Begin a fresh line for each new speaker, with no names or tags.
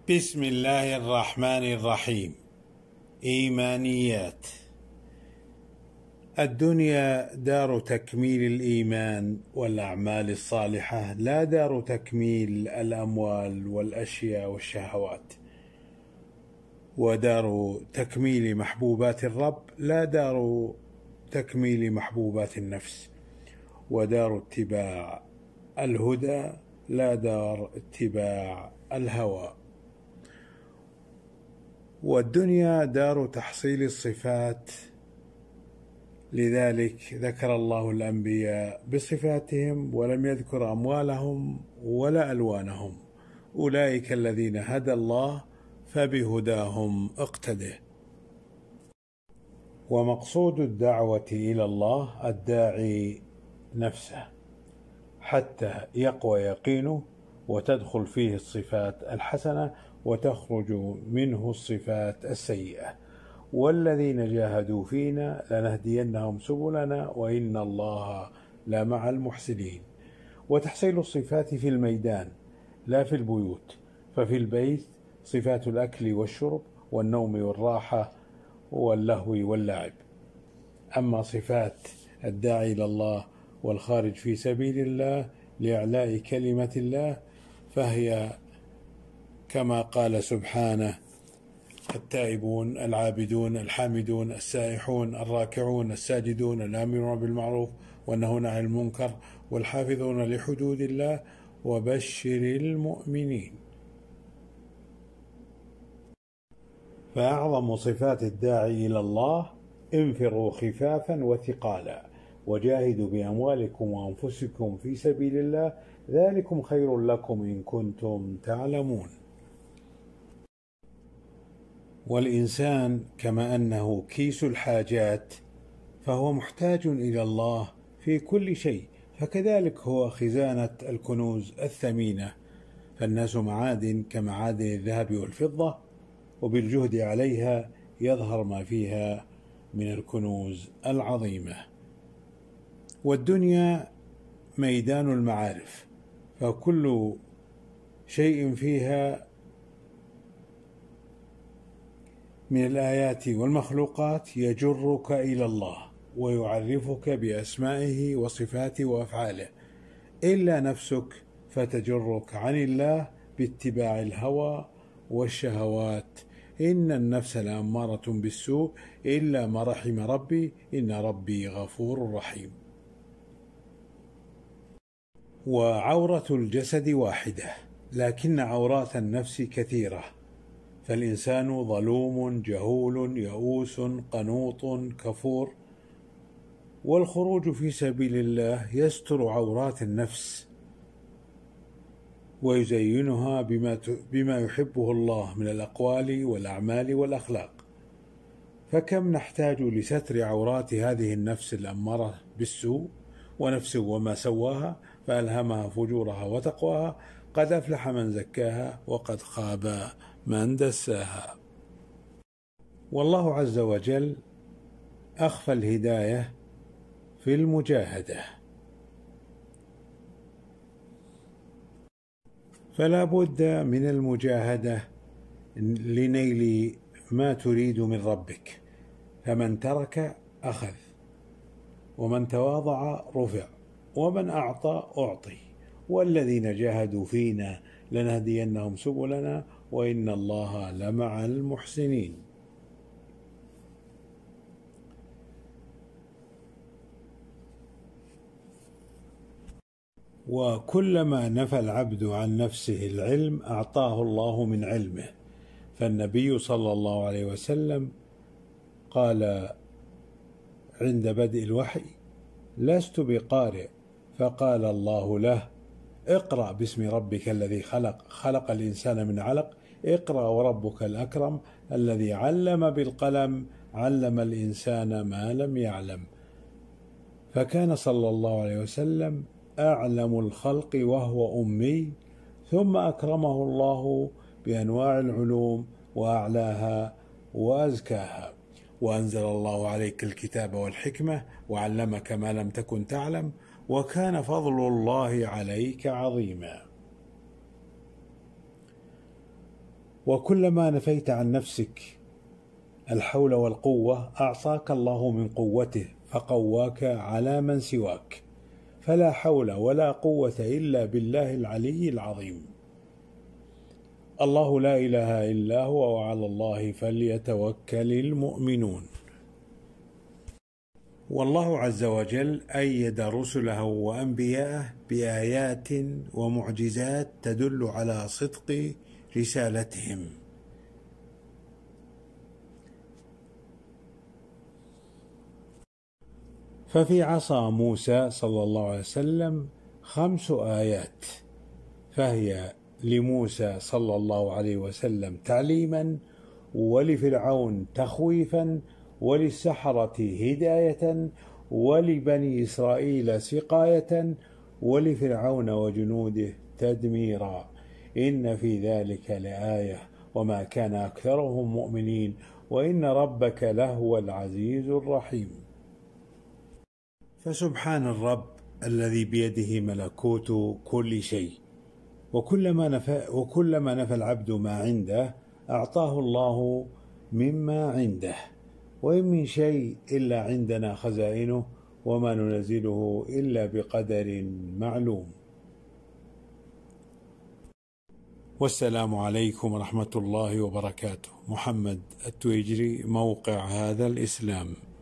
بسم الله الرحمن الرحيم. إيمانيات. الدنيا دار تكميل الإيمان والأعمال الصالحة، لا دار تكميل الأموال والأشياء والشهوات، ودار تكميل محبوبات الرب لا دار تكميل محبوبات النفس، ودار اتباع الهدى لا دار اتباع الهوى. والدنيا دار تحصيل الصفات، لذلك ذكر الله الأنبياء بصفاتهم ولم يذكر أموالهم ولا ألوانهم. أولئك الذين هدى الله فبهداهم اقتده. ومقصود الدعوة إلى الله الداعي نفسه حتى يقوى يقينه وتدخل فيه الصفات الحسنة وتخرج منه الصفات السيئة. والذين جاهدوا فينا لنهدينهم سبلنا وإن الله لمع المحسنين. وتحصيل الصفات في الميدان لا في البيوت، ففي البيت صفات الأكل والشرب والنوم والراحة واللهو واللعب. أما صفات الداعي إلى الله والخارج في سبيل الله لإعلاء كلمة الله فهي كما قال سبحانه: التائبون العابدون الحامدون السائحون الراكعون الساجدون الآمرون بالمعروف والنهون عن المنكر والحافظون لحدود الله وبشر المؤمنين. فأعظم صفات الداعي إلى الله: انفروا خفافا وثقالا وجاهدوا بأموالكم وأنفسكم في سبيل الله ذلكم خير لكم إن كنتم تعلمون. والإنسان كما أنه كيس الحاجات فهو محتاج إلى الله في كل شيء، فكذلك هو خزانة الكنوز الثمينة. فالناس معادن كمعادن الذهب والفضة، وبالجهد عليها يظهر ما فيها من الكنوز العظيمة. والدنيا ميدان المعارف، فكل شيء فيها من الآيات والمخلوقات يجرك إلى الله ويعرفك بأسمائه وصفاته وأفعاله، إلا نفسك فتجرك عن الله باتباع الهوى والشهوات. إن النفس لأمارة بالسوء إلا ما رحم ربي إن ربي غفور رحيم. وعورة الجسد واحدة لكن عورات النفس كثيرة، فالإنسان ظلوم جهول يئوس قنوط كفور. والخروج في سبيل الله يستر عورات النفس ويزينها بما يحبه الله من الأقوال والأعمال والأخلاق. فكم نحتاج لستر عورات هذه النفس الأمارة بالسوء، ونفس وما سواها فألهمها فجورها وتقواها، قد أفلح من زكاها وقد خاب من دساها. والله عز وجل أخفى الهداية في المجاهدة، فلا بد من المجاهدة لنيل ما تريد من ربك. فمن ترك أخذ، ومن تواضع رفع، ومن أعطى أعطي. والذين جاهدوا فينا لنهدينهم سبلنا وإن الله لمع المحسنين. وكلما نفى العبد عن نفسه العلم أعطاه الله من علمه. فالنبي صلى الله عليه وسلم قال عند بدء الوحي: لست بقارئ، فقال الله له: اقرأ باسم ربك الذي خلق، خلق الإنسان من علق، اقرأ وربك الأكرم الذي علم بالقلم، علم الإنسان ما لم يعلم. فكان صلى الله عليه وسلم أعلم الخلق وهو أمي، ثم أكرمه الله بأنواع العلوم وأعلاها وأزكاها. وأنزل الله عليك الكتاب والحكمة وعلمك ما لم تكن تعلم وكان فضل الله عليك عظيما. وكلما نفيت عن نفسك الحول والقوة أعطاك الله من قوته فقواك على من سواك، فلا حول ولا قوة إلا بالله العلي العظيم. الله لا إله إلا هو وعلى الله فليتوكل المؤمنون. والله عز وجل أيد رسله وأنبياءه بآيات ومعجزات تدل على صدق رسالتهم. ففي عصا موسى صلى الله عليه وسلم 5 آيات، فهي لموسى صلى الله عليه وسلم تعليما، ولفرعون تخويفا، وللسحرة هداية، ولبني إسرائيل سقاية، ولفرعون وجنوده تدميرا. إن في ذلك لآية وما كان أكثرهم مؤمنين وإن ربك لهو العزيز الرحيم. فسبحان الرب الذي بيده ملكوت كل شيء، وكلما نفى العبد ما عنده أعطاه الله مما عنده، وإن من شيء إلا عندنا خزائنه وما ننزله إلا بقدر معلوم. والسلام عليكم ورحمة الله وبركاته. محمد التويجري، موقع هذا الإسلام.